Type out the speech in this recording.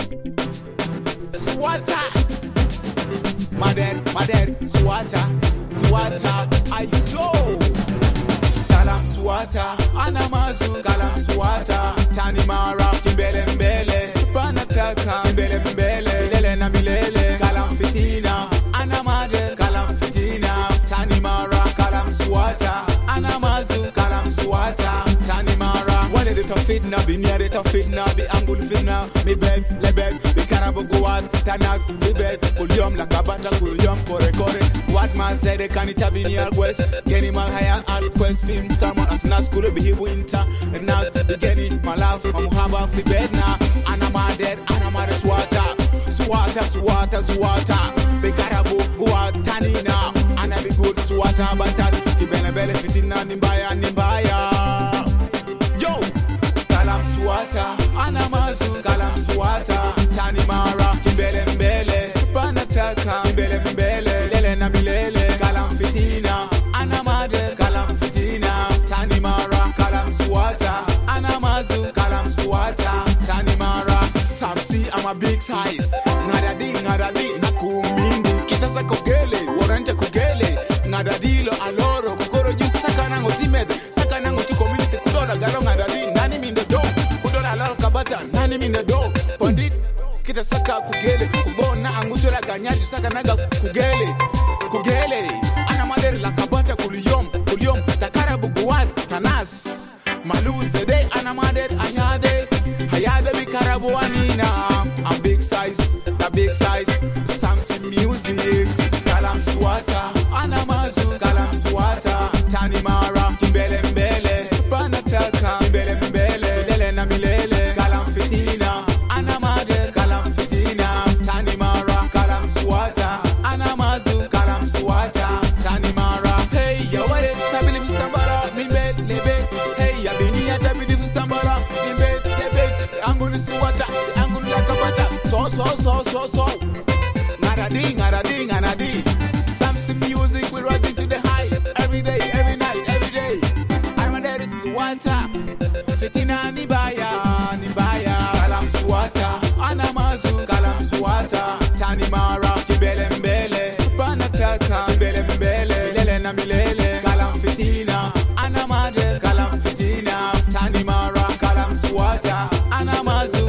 Swata. My dad, Swata, I saw. Kalam Swata, Anamazu, Kalam Swata, Tanimara, Kimbele Mbele, Banataka, Kimbele Mbele, Lele Namilele, Kalam Fitina, Anamade, Kalam Fitina, Tanimara, Kalam Swata, Anamazu, Kalam Swata, Tanimara. One of the tough fitna, be near the tough fitna, be angul fitna, me bed, le bed, be carabo go out, tanas, be bed, kulium la kabata, kulium kore kore. What man said, they can't be near west, getting my higher al quest, film, tamon, as nas, could be winter, and nas, beginning, my life, I'm haba, fi bed now, anama dead, anama swata, swata, be carabo go out, tanina, and I be good, swata, but the benefit in Nimbaya. Kalam Swata, Anamazu, Kalam Swata, Tanimara, Kimbele Mbele, Banataka, Kimbele Mbele, Lele Namilele, Kalam Fitina, Anamade, Kalam Fitina, Tanimara, Kalam Swata, Anamazu, Kalam Swata, Tanimara. Samsi, I'm a big size. Nadadi, nakumindi, kitasa kogele, warante kogele, nadadilo aloro, kukoro juu sakana ngotimed, sakana ngoti community kudola galong nadadi, nani mindo do, kudola alal kabata, nani mindo do, pandit, kita saka kugele, kubona angutola ganyaji sakana ga kugele, anamader la kabata kuliyom, takara buguad, tanas, maluze de, anamader ayade bikarabu anina, I'm big size, Samsi music, Kalam Swata, Anamazu, Kalam Swata, Tanimara, Kimbele Mbele, Banataka, Kimbele Mbele, Lele Namilele, Kalam Fitina, Anamade, Kalam Fitina, Tanimara, Kalam Swata, Anamazu, Kalam Swata, Tanimara. Hey, ya wale tabili visambara, mimbe, lebe, hey, ya binia tabili visambara, mimbe, lebe, angulu swata, angulu lakabata, so. Ngaradi. Samsi music, we're rising to the high. Every day, every night, every day. Armadere Swata, Fitina Nibaya. Kalam Swata, Anamazu, Kalam Swata, Tanimara, Kimbele Mbele, Banataka, Kimbele Mbele, Lele Namilele, Kalam Fitina, Anamade, Kalam Fitina, Tanimara, Kalam Swata, Anamazu,